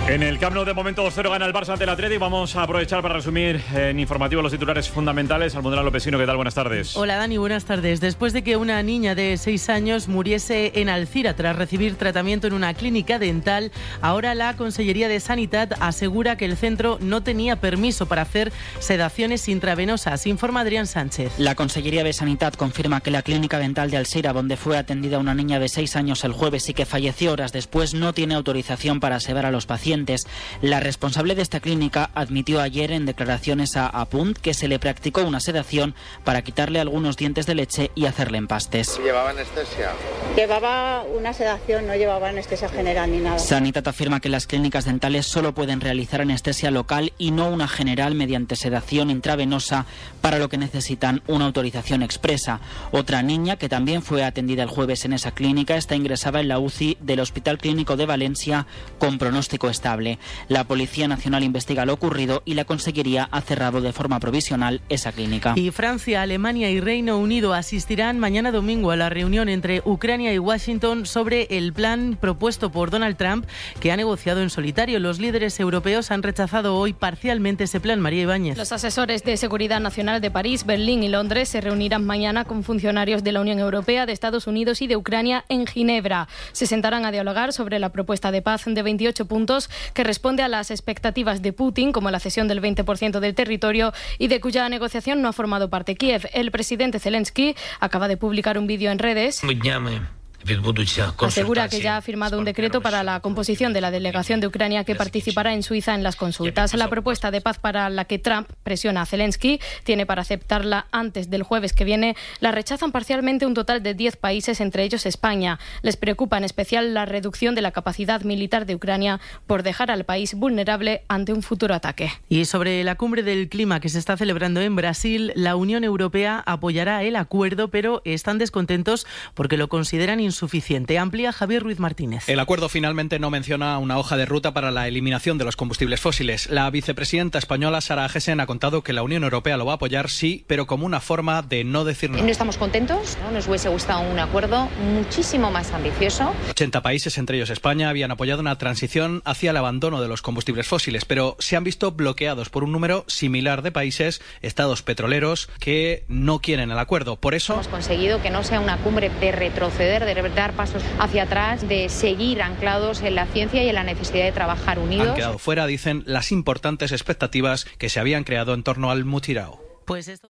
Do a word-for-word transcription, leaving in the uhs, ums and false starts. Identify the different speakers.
Speaker 1: En el Camp Nou de momento dos cero gana el Barça ante el Atleti. Vamos a aprovechar para resumir en informativo los titulares fundamentales. Almudena Lopesino, ¿qué tal? Buenas tardes.
Speaker 2: Hola Dani, buenas tardes. Después de que una niña de seis años muriese en Alcira tras recibir tratamiento en una clínica dental, ahora la Consellería de Sanidad asegura que el centro no tenía permiso para hacer sedaciones intravenosas. Informa Adrián Sánchez.
Speaker 3: La Consellería de Sanidad confirma que la clínica dental de Alcira, donde fue atendida una niña de seis años el jueves y que falleció horas después, no tiene autorización para sedar a los pacientes. La responsable de esta clínica admitió ayer en declaraciones a Apunt que se le practicó una sedación para quitarle algunos dientes de leche y hacerle empastes.
Speaker 4: ¿Llevaba anestesia?
Speaker 5: Llevaba una sedación, no llevaba anestesia general ni nada.
Speaker 3: Sanidad afirma que las clínicas dentales solo pueden realizar anestesia local y no una general mediante sedación intravenosa, para lo que necesitan una autorización expresa. Otra niña, que también fue atendida el jueves en esa clínica, está ingresada en la U C I del Hospital Clínico de Valencia con pronóstico estable. La Policía Nacional investiga lo ocurrido y la Consellería ha cerrado de forma provisional esa clínica.
Speaker 2: Y Francia, Alemania y Reino Unido asistirán mañana domingo a la reunión entre Ucrania y Washington sobre el plan propuesto por Donald Trump, que ha negociado en solitario. Los líderes europeos han rechazado hoy parcialmente ese plan. María Ibáñez.
Speaker 6: Los asesores de seguridad nacional de París, Berlín y Londres se reunirán mañana con funcionarios de la Unión Europea, de Estados Unidos y de Ucrania en Ginebra. Se sentarán a dialogar sobre la propuesta de paz de veintiocho puntos que responde a las expectativas de Putin, como la cesión del veinte por ciento del territorio, y de cuya negociación no ha formado parte Kiev. El presidente Zelensky acaba de publicar un vídeo en redes. Asegura que ya ha firmado un decreto para la composición de la delegación de Ucrania que participará en Suiza en las consultas. La propuesta de paz para la que Trump presiona a Zelensky tiene para aceptarla antes del jueves que viene. La rechazan parcialmente un total de diez países, entre ellos España. Les preocupa en especial la reducción de la capacidad militar de Ucrania por dejar al país vulnerable ante un futuro ataque.
Speaker 2: Y sobre la cumbre del clima que se está celebrando en Brasil, la Unión Europea apoyará el acuerdo, pero están descontentos porque lo consideran insuficiente. Amplía Javier Ruiz Martínez.
Speaker 7: El acuerdo finalmente no menciona una hoja de ruta para la eliminación de los combustibles fósiles. La vicepresidenta española Sara Agesen ha contado que la Unión Europea lo va a apoyar, sí, pero como una forma de no decir nada.
Speaker 8: No estamos contentos, ¿no? Nos hubiese gustado un acuerdo muchísimo más ambicioso.
Speaker 7: ochenta países, entre ellos España, habían apoyado una transición hacia el abandono de los combustibles fósiles, pero se han visto bloqueados por un número similar de países, estados petroleros, que no quieren el acuerdo. Por eso
Speaker 8: hemos conseguido que no sea una cumbre de retroceder, de dar pasos hacia atrás, de seguir anclados en la ciencia y en la necesidad de trabajar unidos.
Speaker 7: Han quedado fuera, dicen, las importantes expectativas que se habían creado en torno al Mutirao.
Speaker 2: Pues esto